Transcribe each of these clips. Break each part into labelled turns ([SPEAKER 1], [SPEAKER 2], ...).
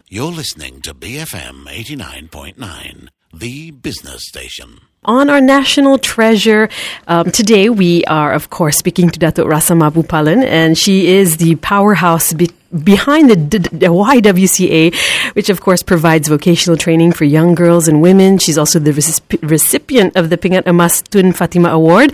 [SPEAKER 1] You're listening to BFM 89.9, the business station.
[SPEAKER 2] On our national treasure, today we are, of course, speaking to Datuk Rasa Mabupalan, and she is the powerhouse behind the YWCA, which, of course, provides vocational training for young girls and women. She's also the recipient of the Pingat Emas Tun Fatimah Award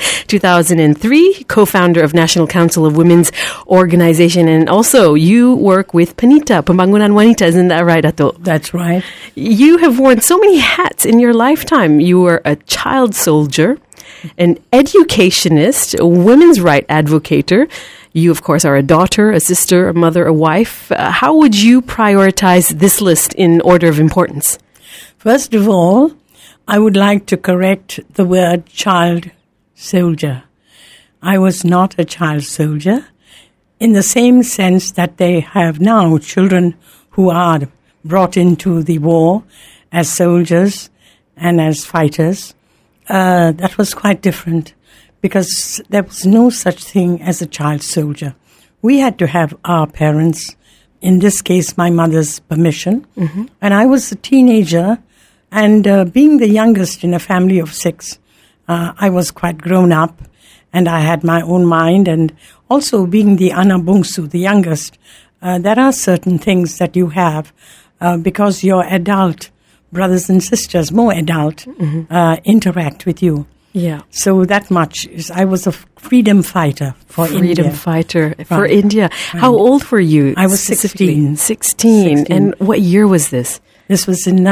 [SPEAKER 2] 2003, co-founder of National Council of Women's Organization, and also you work with PANITA, Pembangunan Wanita, isn't that right, Datuk?
[SPEAKER 3] That's right.
[SPEAKER 2] You have worn so many hats in your lifetime. You were a child soldier, an educationist, a women's right advocator. You, of course, are a daughter, a sister, a mother, a wife. How would you prioritize this list in order of importance?
[SPEAKER 3] First of all, I would like to correct the word child soldier. I was not a child soldier in the same sense that they have now children who are brought into the war as soldiers and as fighters. That was quite different, because there was no such thing as a child soldier. We had to have our parents, in this case my mother's permission, and I was a teenager, and being the youngest in a family of 6, I was quite grown up, and I had my own mind, and also being the anak bungsu, the youngest, there are certain things that you have because your adult brothers and sisters, more adult, interact with you.
[SPEAKER 2] Yeah.
[SPEAKER 3] So that much is, I was a freedom fighter for India.
[SPEAKER 2] Freedom fighter for India. How old were you?
[SPEAKER 3] I was 16.
[SPEAKER 2] 16. And what year was this?
[SPEAKER 3] This was in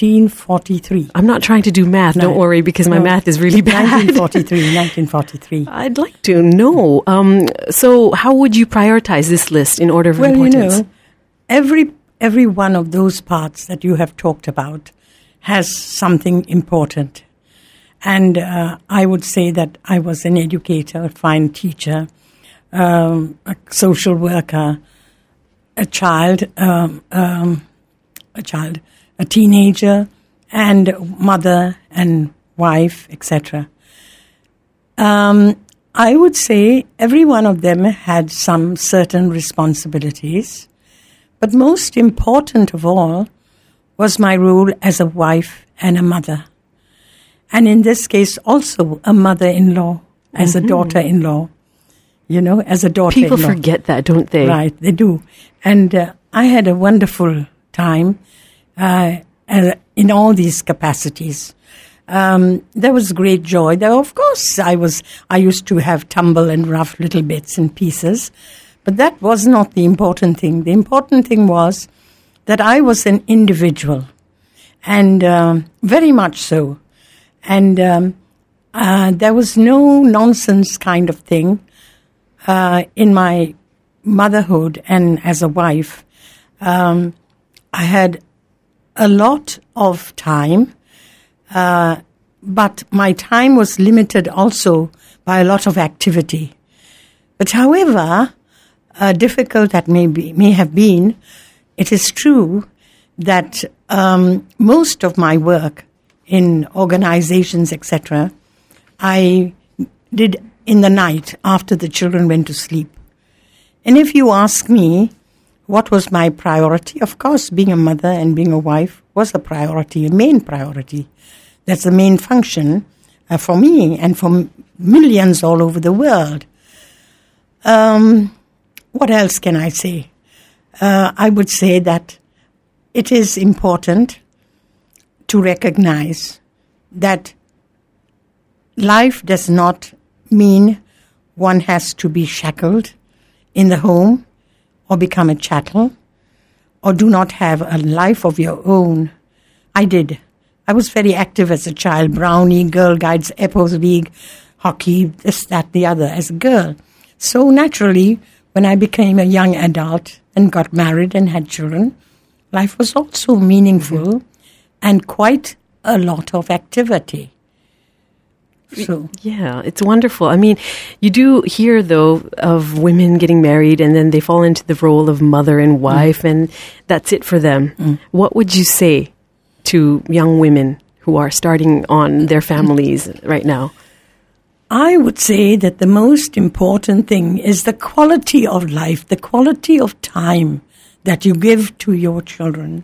[SPEAKER 3] 1943.
[SPEAKER 2] I'm not trying to do math, don't worry, because my math is really bad.
[SPEAKER 3] 1943.
[SPEAKER 2] I'd like to know. So how would you prioritize this list in order of importance?
[SPEAKER 3] You know, every one of those parts that you have talked about has something important. And I would say that I was an educator, a fine teacher, a social worker, a teenager, and mother and wife, etc. I would say every one of them had some certain responsibilities, but most important of all was my role as a wife and a mother. And in this case, also a mother-in-law, as a daughter-in-law, as a daughter-in-law.
[SPEAKER 2] People forget that, don't they?
[SPEAKER 3] Right, they do. And I had a wonderful time in all these capacities. There was great joy. There, of course, I used to have tumble and rough little bits and pieces, but that was not the important thing. The important thing was that I was an individual, and very much so. And there was no nonsense kind of thing in my motherhood and as a wife. I had a lot of time, but my time was limited also by a lot of activity. But however difficult that may have been, it is true that most of my work in organizations, etc., I did in the night after the children went to sleep. And if you ask me what was my priority, of course, being a mother and being a wife was a priority, a main priority. That's the main function for me and for millions all over the world. What else can I say? I would say that it is important to recognize that life does not mean one has to be shackled in the home or become a chattel or do not have a life of your own. I did. I was very active as a child, Brownie, Girl Guides, Epos League, hockey, this, that, the other, as a girl. So naturally, when I became a young adult and got married and had children, life was also meaningful and quite a lot of activity. So
[SPEAKER 2] yeah, it's wonderful. I mean, you do hear, though, of women getting married and then they fall into the role of mother and wife, and that's it for them. What would you say to young women who are starting on their families right now?
[SPEAKER 3] I would say that the most important thing is the quality of life, the quality of time that you give to your children.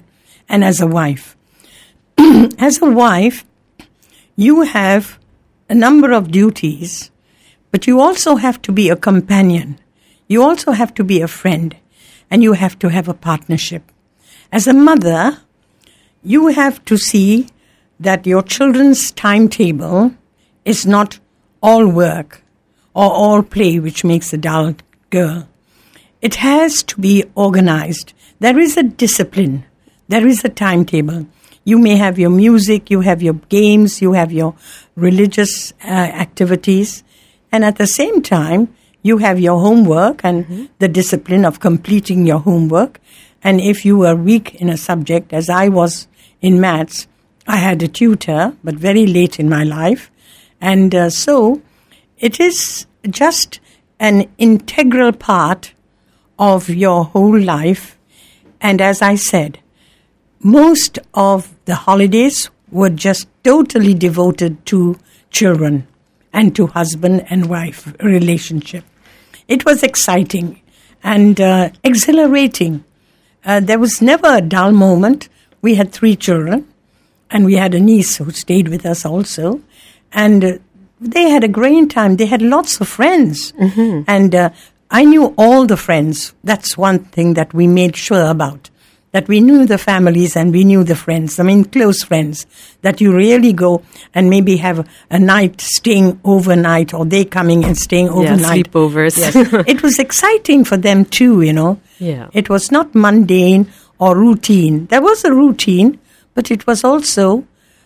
[SPEAKER 3] and as a wife. As a wife, you have a number of duties, but you also have to be a companion. You also have to be a friend, and you have to have a partnership. As a mother, you have to see that your children's timetable is not all work or all play, which makes a dull girl. It has to be organized. There is a discipline. There is a timetable. You may have your music, you have your games, you have your religious activities, and at the same time, you have your homework and the discipline of completing your homework. And if you were weak in a subject, as I was in maths, I had a tutor, but very late in my life. And so it is just an integral part of your whole life. And as I said, most of the holidays were just totally devoted to children and to husband and wife relationship. It was exciting and exhilarating. There was never a dull moment. We had 3 children, and we had a niece who stayed with us also. And they had a great time. They had lots of friends. And I knew all the friends. That's one thing that we made sure about, that we knew the families and we knew the friends. I mean, close friends, that you really go and maybe have a night staying overnight, or they coming and staying overnight.
[SPEAKER 2] Sleepovers.
[SPEAKER 3] Yes. It was exciting for them too, you know.
[SPEAKER 2] Yeah.
[SPEAKER 3] It was not mundane or routine. There was a routine, but it was also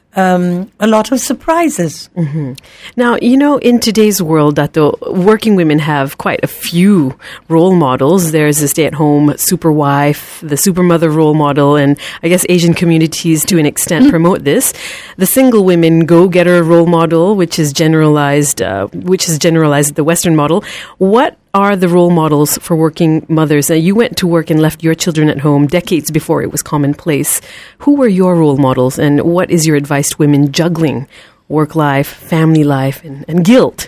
[SPEAKER 3] a lot of surprises.
[SPEAKER 2] Now, you know, in today's world, Dato, working women have quite a few role models. There's the stay-at-home super wife, the super mother role model, and I guess Asian communities to an extent promote this. The single women go-getter role model, which is generalized the Western model. What are the role models for working mothers? You went to work and left your children at home decades before it was commonplace. Who were your role models, and what is your advice to women juggling work life, family life, and guilt?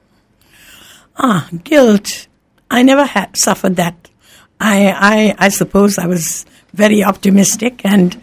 [SPEAKER 3] Guilt. I never had suffered that. I suppose I was very optimistic, and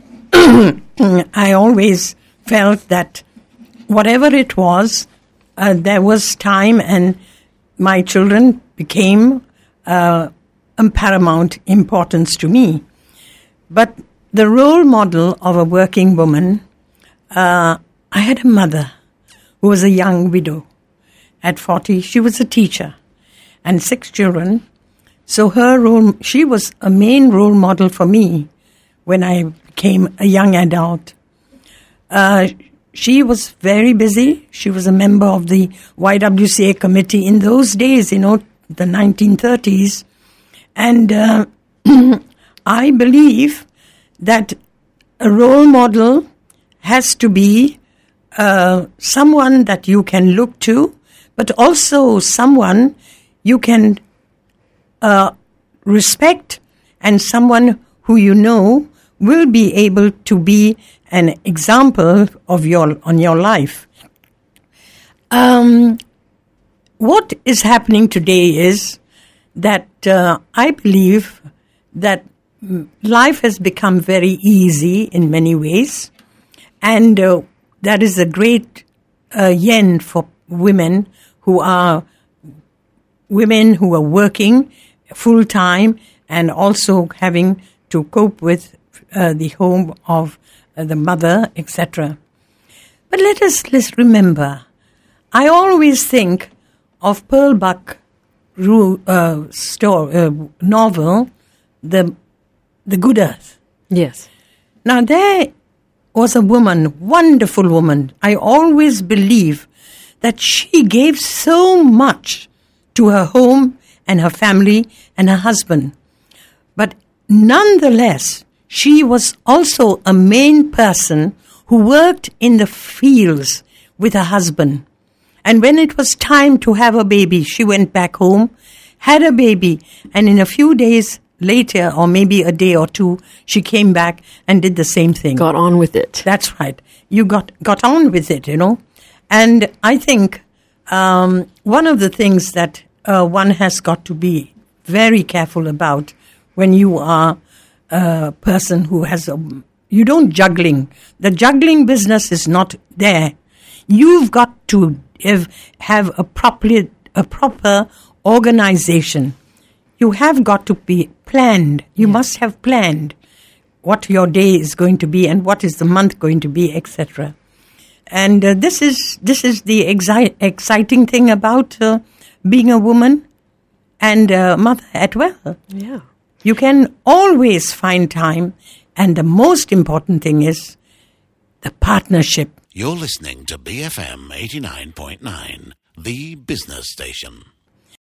[SPEAKER 3] I always felt that whatever it was, there was time, and my children became paramount importance to me. But the role model of a working woman, I had a mother who was a young widow. At 40, she was a teacher, and 6 children. So she was a main role model for me when I became a young adult. She was very busy. She was a member of the YWCA committee in those days, you know, the 1930s. And I believe that a role model has to be someone that you can look to, but also someone you can respect, and someone who you know will be able to be an example of on your life. What is happening today is that I believe that life has become very easy in many ways, and that is a great yen for women who are working full time and also having to cope with the home of the mother, etc. But let's remember, I always think of Pearl Buck novel, The Good Earth.
[SPEAKER 2] Yes.
[SPEAKER 3] Now there was a woman, wonderful woman. I always believe that she gave so much to her home and her family and her husband. But nonetheless, she was also a main person who worked in the fields with her husband. And when it was time to have a baby, she went back home, had a baby, and in a few days later, or maybe a day or two, she came back and did the same thing.
[SPEAKER 2] Got on with it.
[SPEAKER 3] That's right. You got on with it, you know. And I think one of the things that one has got to be very careful about when you are a person who has you don't juggling. The juggling business is not there. You've got to have a proper organization. You have got to be planned. You must have planned what your day is going to be and what is the month going to be, etc. And this is the exciting thing about being a woman and a mother as well.
[SPEAKER 2] Yeah.
[SPEAKER 3] You can always find time, and the most important thing is the partnership.
[SPEAKER 1] You're listening to BFM 89.9, the business station.